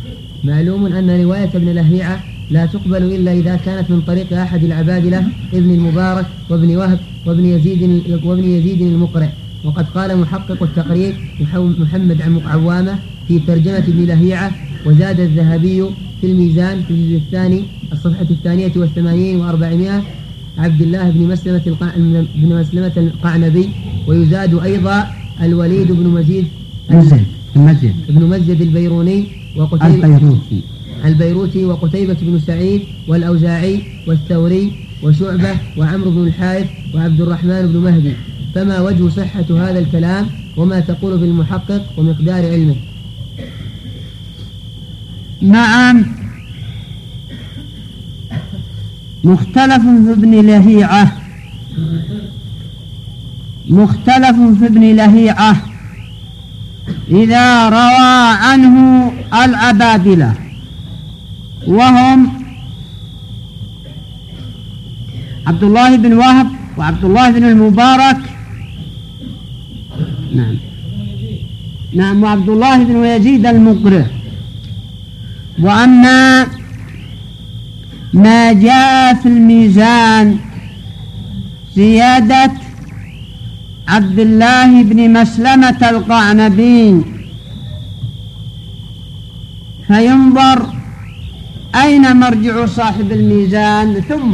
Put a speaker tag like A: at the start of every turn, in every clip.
A: معلوم أن رواية ابن لهيعة لا تقبل إلا إذا كانت من طريق أحد العبادلة ابن المبارك وابن وهب وابن يزيد المقرع. وقد قال محقق التقريب محمد عوامة في ترجمة ابن لهيعة: وزاد الذهبي في الميزان في الجزء الثاني الصفحة 82 و400 عبد الله بن مسلمة القعنبي. ويزاد أيضا الوليد بن مزيد البيروني البيروتي وقتيبة بن سعيد والأوزاعي والثوري وشعبة وعمرو بن الحارث وعبد الرحمن بن مهدي. فما وجه صحة هذا الكلام وما تقول في المحقق ومقدار علمه؟
B: نعم، مختلف في ابن لهيعة إذا روى عنه العبادلة، وهم عبد الله بن وهب وعبد الله بن المبارك نعم وعبد الله بن يزيد المقرع. وأما ما جاء في الميزان زيادة عبد الله بن مسلمة القعنبي فينظر أين مرجع صاحب الميزان. ثم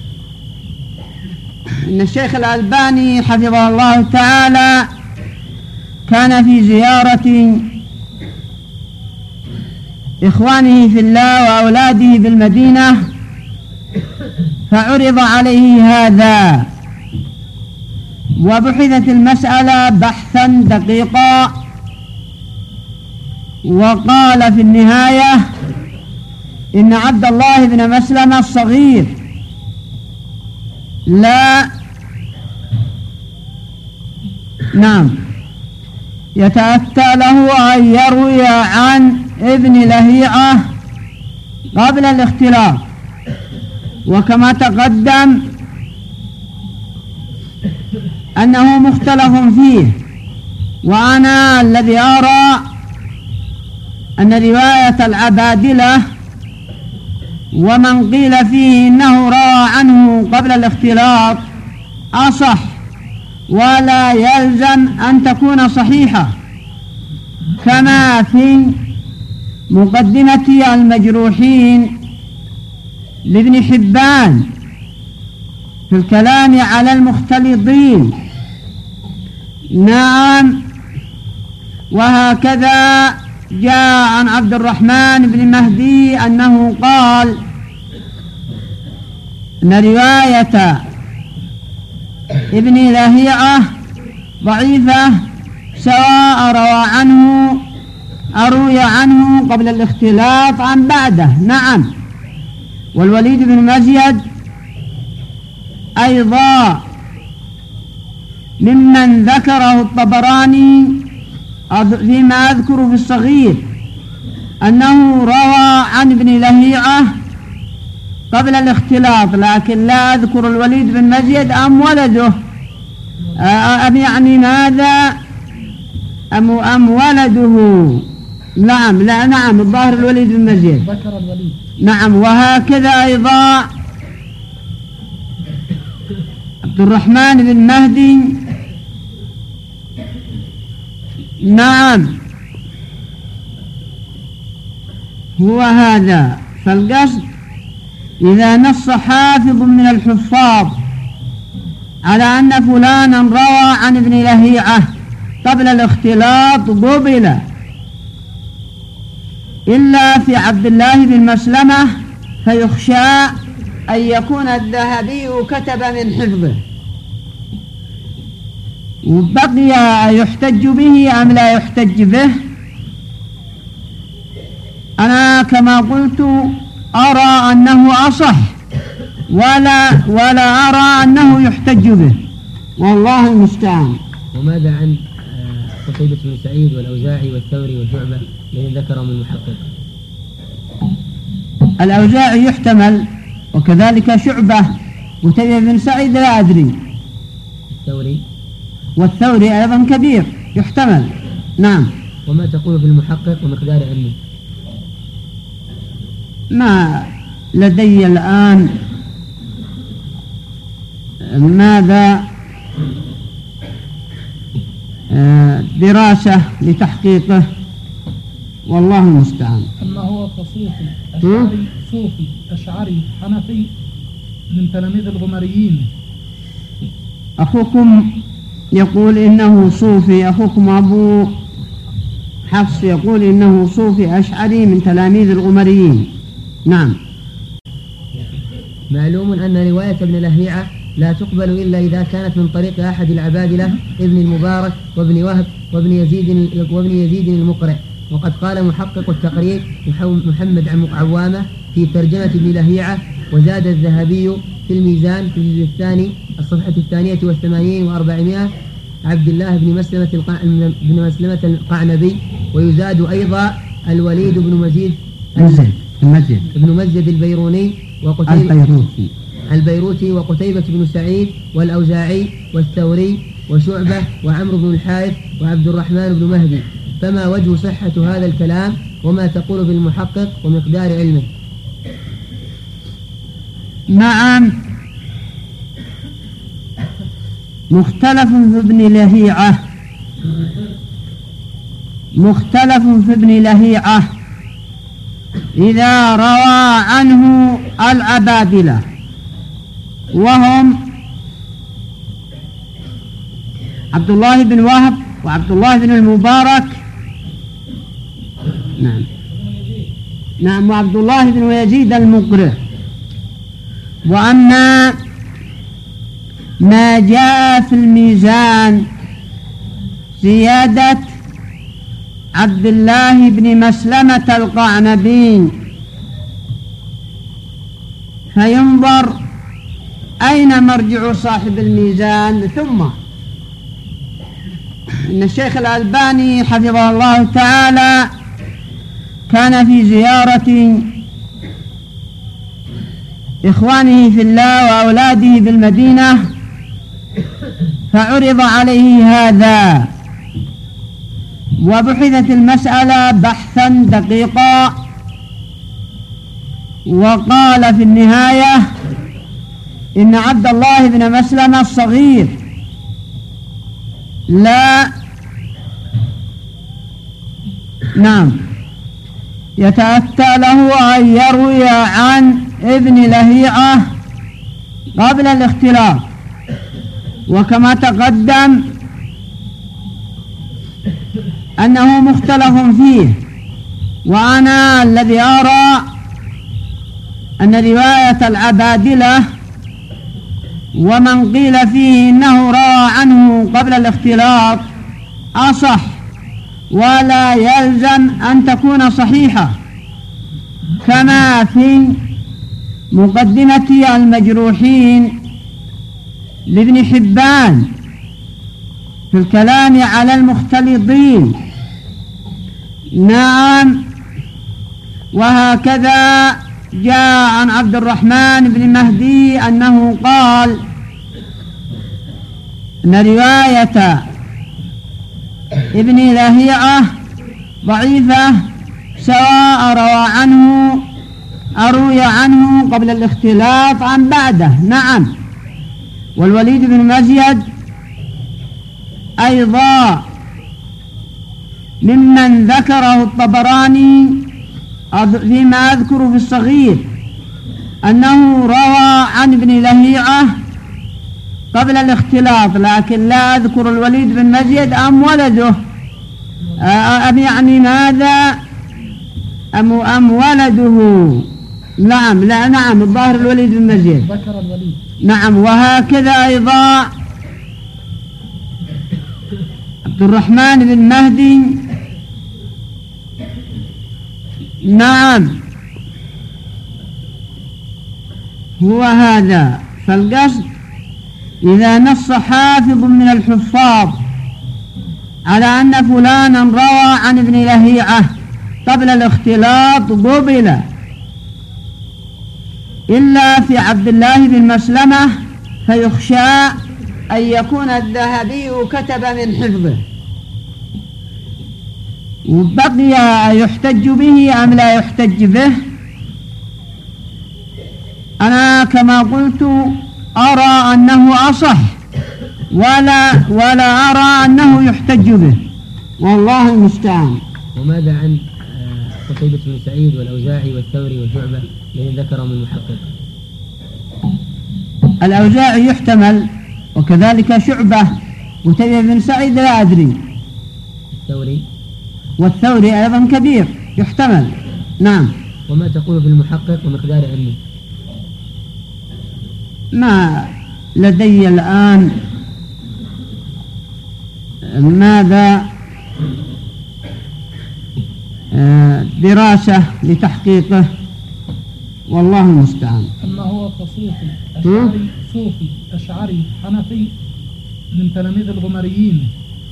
B: إن الشيخ الألباني حفظه الله تعالى كان في زيارة إخوانه في الله وأولاده بالمدينة، فعرض عليه هذا وبحثت المسألة بحثا دقيقا، وقال في النهاية إن عبد الله بن مسلمة الصغير لا يتأتى له أن يروي عن ابن لهيعة قبل الاختلاط. وكما تقدم أنه مختلف فيه، وأنا الذي أرى أن رواية العبادلة ومن قيل فيه إنه روى عنه قبل الاختلاط أصح، ولا يلزم أن تكون صحيحة، كما في مقدمة المجروحين لابن حبان في الكلام على المختلطين. نعم، وهكذا جاء عن عبد الرحمن بن مهدي أنه قال أن رواية ابن لهيعة ضعيفة سواء أروي عنه قبل الاختلاط عن بعده. نعم، والوليد بن مزيد أيضا ممن ذكره الطبراني فيما أذكر في الصغير أنه روى عن ابن لهيعة قبل الاختلاط، لكن لا أذكر الوليد بن مزيد أم ولده يعني ماذا أم ولده. نعم الظاهر الوليد بن مزيد ذكر الوليد. نعم، وهكذا أيضا عبد الرحمن بن مهدي. نعم، هو هذا. فالقصد إذا نص حافظ من الحفاظ على أن فلانا روى عن ابن لهيعة قبل الاختلاط قبل، إلا في عبد الله بن مسلمة فيخشى أن يكون الذهبي كتب من حفظه، وبقي يحتج به أم لا يحتج به. أنا كما قلت أرى أنه أصح ولا أرى أنه يحتج به، والله المستعان.
A: وماذا عن قتيبة بن سعيد والأوزاعي والثوري وشعبة الذين ذكرهم المحقق؟
B: الأوزاعي يحتمل، وكذلك شعبة. قتيبة بن سعيد لا أدري. والثوري أيضا كبير يحتمل. نعم.
A: وما تقول في المحقق ومقدار علمه؟
B: ما لدي الآن ماذا دراسة لتحقيقه، والله المستعان.
C: أما هو كصوفي أشعري، صوفي أشعري حنفي من تلاميذ الغمريين.
B: أخوكم يقول إنه صوفي، أخوكم أبو حفص يقول إنه صوفي أشعري من تلاميذ الغمريين. نعم.
A: معلوم أن رواية ابن لهيعة لا تقبل إلا إذا كانت من طريق أحد العبادلة ابن المبارك وابن وهب وابن يزيد المقرئ. وقد قال محقق التقريب محمد عوامة في ترجمة ابن لهيعة: وزاد الذهبي في الميزان في الجزء الثاني الصفحة 82 و400 عبد الله بن مسلمة القعنبي. ويزاد أيضا الوليد بن مزيد البيروني البيروتي وقتيبة بن سعيد والأوزاعي والثوري وشعبة وعمرو بن الحارث وعبد الرحمن بن مهدي. فما وجه صحة هذا الكلام وما تقول في المحقق ومقدار علمه؟
B: نعم، مختلف في ابن لهيعة إذا روى عنه العبادلة وهم عبد الله بن وهب وعبد الله بن المبارك نعم وعبد الله بن يزيد المقرئ. وأما ما جاء في الميزان زيادة عبد الله بن مسلمة القعنبي فينظر أين مرجع صاحب الميزان. ثم إن الشيخ الألباني حفظه الله تعالى كان في زيارة إخوانه في الله وأولاده بالمدينة فعرض عليه هذا وبحثت المسألة بحثا دقيقا، وقال في النهاية إن عبد الله بن مسلمة الصغير لا يتأتى له أن يروي عن ابن لهيعة قبل الاختلاط. وكما تقدم أنه مختلف فيه، وأنا الذي أرى أن رواية العبادلة ومن قيل فيه إنه روى عنه قبل الاختلاط أصح، ولا يلزم أن تكون صحيحة، كما في مقدمة المجروحين لابن حبان في الكلام على المختلطين. نعم. وهكذا جاء عن عبد الرحمن بن مهدي أنه قال أن رواية ابن لهيعة ضعيفة سواء أروي عنه قبل الاختلاط عن بعده. نعم. والوليد بن مزيد أيضا ممن ذكره الطبراني فيما أذكر في الصغير أنه روى عن ابن لهيعة قبل الاختلاط، لكن لا أذكر الوليد بن مزيد أم ولده يعني ماذا أم ولده. نعم الظاهر الوليد بن مزيد
C: ذكر الوليد.
B: نعم. وهكذا أيضا عبد الرحمن بن مهدي. نعم هو هذا. فالقصد إذا نص حافظ من الحفاظ على أن فلانا روى عن ابن لهيعة قبل الاختلاط قبل، إلا في عبد الله بن مسلمة فيخشى أن يكون الذهبي كتب من حفظه، وبقي يحتج به أم لا يحتج به. أنا كما قلت أرى أنه أصح ولا أرى أنه يحتج به، والله المستعان.
A: وماذا عن قتيبة بن سعيد والأوزاعي والثوري وشعبة الذين ذكرهم المحقق؟
B: الأوزاعي يحتمل، وكذلك شعبة. قتيبة بن سعيد لا أدري. والثوري أيضا كبير يحتمل. نعم.
A: وما تقول في المحقق ومقدار علمه؟
B: ما لدي الآن ماذا دراسة لتحقيقه، والله المستعان.
C: أما هو كصوفي أشعري، صوفي أشعري حنفي من تلاميذ الغمريين.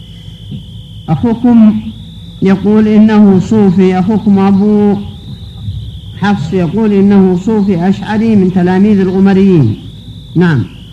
B: أخوكم يقول إنه صوفي، أخوكم أبو حفص يقول إنه صوفي أشعري من تلاميذ الغمريين. نعم.